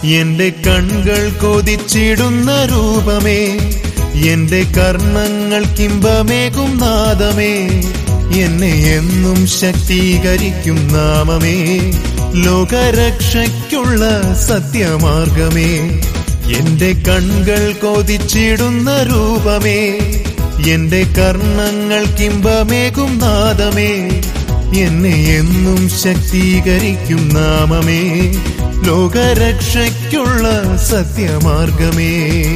എന്റെ കൺകൾ കൊതിച്ചിടുന്ന രൂപമേ, എന്റെ കർണങ്ങൾക്കിമ്പമേകും നാദമേ, എന്നെ എന്നും ശക്തീകരിക്കും നാമമേ, ലോകരക്ഷയ്ക്കുള്ള സത്യമാർഗമേ. എന്റെ കൺകൾ കൊതിച്ചിടുന്ന രൂപമേ, എന്റെ കർണങ്ങൾക്കിമ്പമേകും നാദമേ, എന്നെ എന്നും ശക്തീകരിക്കും നാമമേ, ലോകരക്ഷയ്ക്കുള്ള സത്യമാർഗമേ.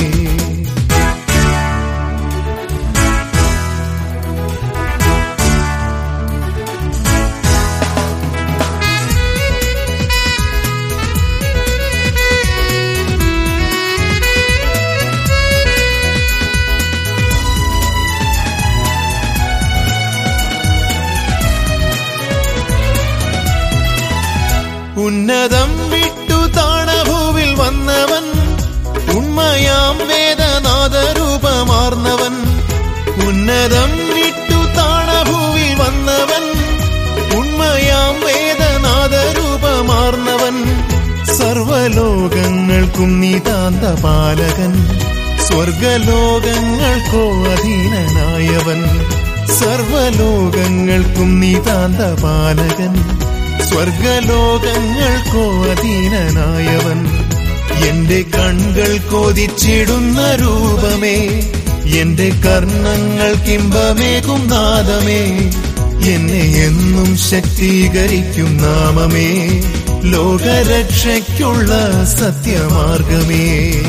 ഉന്നതം വിട്ടു താണഭൂവിൽ വന്നവൻ, ഉണ്മയാം വേദനാദരൂപമാർന്നവൻ. ഉന്നതം വിട്ടു താണഭൂവിൽ വന്നവൻ, ഉണ്മയാം വേദനാദരൂപമാർന്നവൻ. സർവലോകങ്ങൾക്കും നിതാന്തപാലകൻ, സ്വർഗലോകങ്ങൾക്കോ അധീനനായവൻ. സർവലോകങ്ങൾക്കും നിതാന്തപാലകൻ, സ്വർഗലോകങ്ങൾക്കോ അധീനനായവൻ. എന്റെ കൺകൾ കൊതിച്ചിടുന്ന രൂപമേ, എന്റെ കർണങ്ങൾക്കിമ്പമേകും നാദമേ, എന്നെ എന്നും ശക്തീകരിക്കും നാമമേ, ലോകരക്ഷയ്ക്കുള്ള സത്യമാർഗമേ.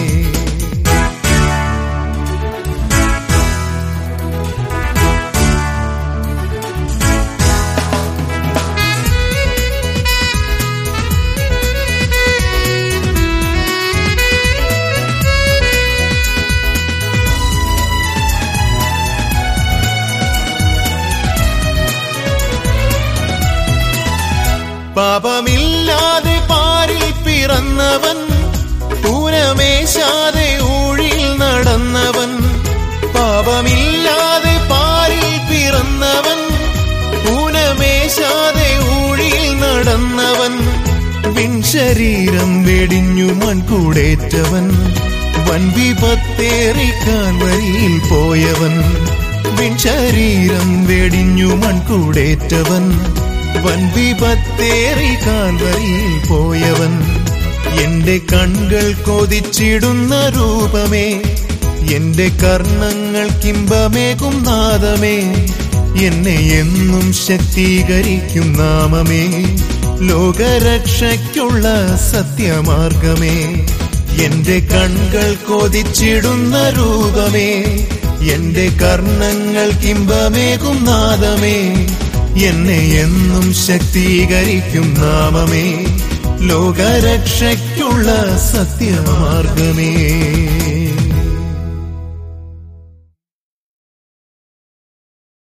പാപമില്ലാതെ പാരിൽ പിറന്നവൻ, പൂരമേശാതെ ഊഴിൽ നടന്നവൻ. പാപമില്ലാതെ പാരിൽ പിറന്നവൻ, പൂരമേശാതെ ഊഴിൽ നടന്നവൻ. വിൻശരീരം വെടിഞ്ഞു മൺകൂടേറ്റവൻ, വൻവിപത്തേറി കാൽവരിയിൽ പോയവൻ. വിൻശരീരം വെടിഞ്ഞു മൺകൂടേറ്റവൻ, വൻവിപത്തേറി കാൽവരിയിൽ പോയവൻ. എന്റെ കൺകൾ കൊതിച്ചിടുന്ന രൂപമേ, എന്റെ കർണങ്ങൾക്കിമ്പമേകും നാദമേ, എന്നെ എന്നും ശക്തീകരിക്കും നാമമേ, ലോകരക്ഷയ്ക്കുള്ള സത്യമാർഗമേ. എന്റെ കൺകൾ കൊതിച്ചിടുന്ന രൂപമേ, എന്റെ കർണങ്ങൾക്കിമ്പമേകും നാദമേ, എന്നെ എന്നും ശക്തീകരിക്കും നാമമേ, ലോകരക്ഷയ്ക്കുള്ള സത്യമാർഗമേ.